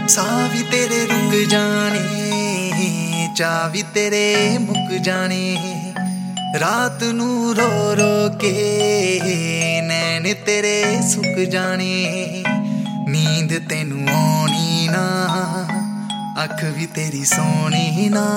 ਸਾਹ ਵੀ ਤੇਰੇ ਰੁਕ ਜਾਣੇ, ਚਾਹ ਵੀ ਤੇਰੇ ਮੁੱਕ ਜਾਣੇ। ਰਾਤ ਨੂੰ ਰੋ ਰੋ ਕੇ ਨੈਣ ਤੇਰੇ ਸੁੱਕ ਜਾਣੇ। ਨੀਂਦ ਤੈਨੂੰ ਆਉਣੀ ਨਾ, ਅੱਖ ਵੀ ਤੇਰੀ ਸੋਹਣੀ ਨਾ।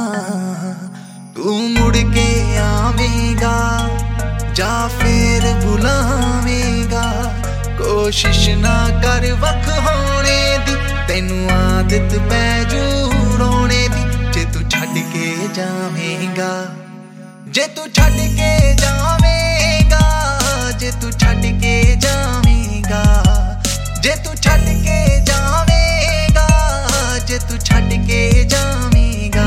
ਤੂੰ ਮੁੜ ਕੇ ਆਵੇਂਗਾ ਜਾਂ ਫੇਰ ਬੁਲਾਵੇਂਗਾ। ਕੋਸ਼ਿਸ਼ ਨਾ ਕਰ ਵੱਖ ਹੋਣੇ ਦੀ, ਤੈਨੂੰ ਆਦਤ ਪੈ ਜੂ ਰੋਣੇ ਦੀ। ਜੇ ਤੂੰ ਛੱਡ ਕੇ ਜਾਵੇਂਗਾ, ਜੇ ਤੂੰ ਛੱਡ ਕੇ ਜਾਵੇਂਗਾ, ਜੇ ਤੂੰ ਛੱਡ ਕੇ ਜਾਵੇਂਗਾ, ਜੇ ਤੂੰ ਛੱਡ ਕੇ ਜਾਵੇਂਗਾ, ਜੇ ਤੂੰ ਛੱਡ ਕੇ ਜਾਵੇਂਗਾ।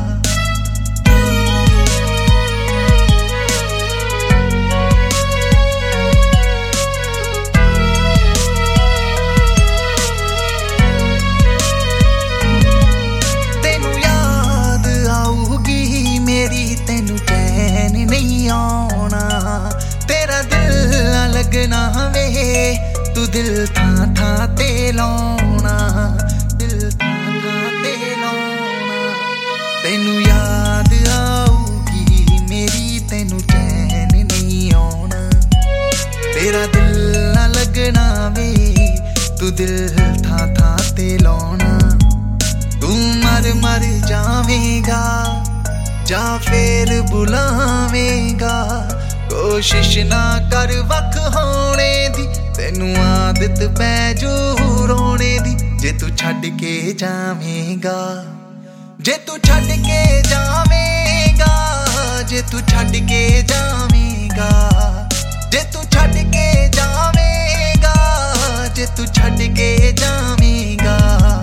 ਤੈਨੂੰ ਯਾਦ ਆਊਗੀ ਮੇਰੀ, ਤੈਨੂੰ ਚੈਨ ਨਹੀਂ ਆਉਣਾ। ਤੇਰਾ ਦਿਲ ਨਾ ਲੱਗਣਾ ਵੇ, ਤੂੰ ਦਿਲ ਥਾਂ ਥਾਂ ਤੇ ਲਾਉਣਾ, ਦਿਲ ਥਾਂ ਥਾਂ ਤੇ ਲਾਉਣਾ। ਤੈਨੂੰ ਯਾਦ ਆਊਗੀ ਮੇਰੀ, ਤੈਨੂੰ ਚੈਨ ਨਹੀਂ ਆਉਣਾ। ਤੇਰਾ ਦਿਲ ਨਾ ਲੱਗਣਾ ਵੇ, ਤੂੰ ਦਿਲ ਥਾਂ ਥਾਂ ਤੇ ਲਾਉਣਾ। ਤੂੰ ਮਰ ਮਰ ਜਾਵੇਂਗਾ ਜਾਂ ਫੇਰ ਬੁਲਾਵੇਂਗਾ। ਕੋਸ਼ਿਸ਼ ਨਾ ਕਰ ਵੱਖ ਹੋਣੇ ਦੀ, ਤੈਨੂੰ ਆਦਤ ਪੈ ਜੂ ਰੋਣੇ ਦੀ। ਜੇ ਤੂੰ ਛੱਡ ਕੇ ਜਾਵੇਂਗਾ, ਜੇ ਤੂੰ ਛੱਡ ਕੇ ਜਾਵੇਂਗਾ, ਜੇ ਤੂੰ ਛੱਡ ਕੇ ਜਾਵੇਂਗਾ, ਜੇ ਤੂੰ ਛੱਡ ਕੇ ਜਾਵੇਂਗਾ, ਜੇ ਤੂੰ ਛੱਡ ਕੇ ਜਾਵੇਂਗਾ।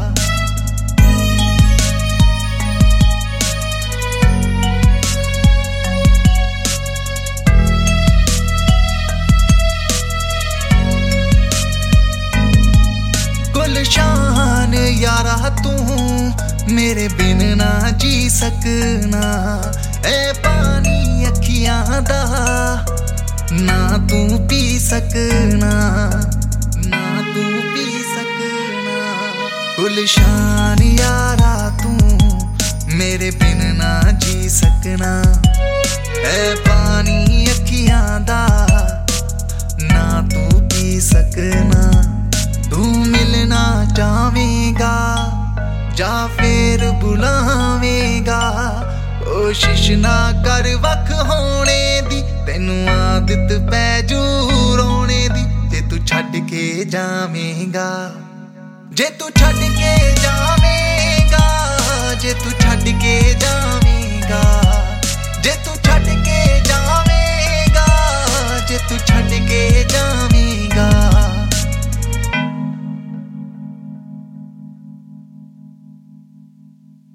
गुलशान यारा तू मेरे बिन ना जी सकना। ए पानी अखियां दा ना तू पी सकना, ना तू पी सकना। गुलशान यारा तू मेरे बिन ना जी सकना। ए पानी अखियां दा ना तू पी सकना। तू मिलना चाहेगा ਜਾਂ ਫੇਰ ਬੁਲਾਵੇਂਗਾ। ਕੋਸ਼ਿਸ਼ ਨਾ ਕਰ ਵੱਖ ਹੋਣੇ ਦੀ, ਤੈਨੂੰ ਆਦਤ ਪੈ ਜੂ ਰੋਣੇ ਦੀ। ਜੇ ਤੂੰ ਛੱਡ ਕੇ ਜਾਵੇਂਗਾ, ਜੇ ਤੂੰ ਛੱਡ ਕੇ ਜਾਵੇਂਗਾ, ਜੇ ਤੂੰ ਛੱਡ ਕੇ ਜਾਵੇਂਗਾ, ਜੇ ਤੂੰ ਛੱਡ ਕੇ ਜਾਵੇਂਗਾ, ਜੇ ਤੂੰ